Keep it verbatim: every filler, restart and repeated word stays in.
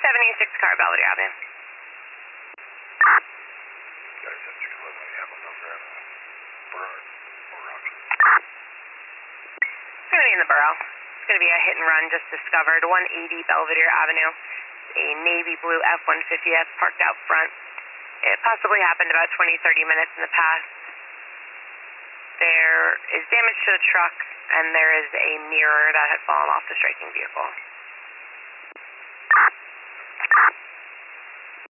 seventy-six car, Belvedere Avenue. Guys, that's six eleven, you have a number of burn or option. It's going to be in the borough. It's going to be a hit and run just discovered. one eighty Belvedere Avenue. A navy blue F one fifty that's parked out front. It possibly happened about twenty, thirty minutes in the past. There is damage to the truck, and there is a mirror that had fallen off the striking vehicle.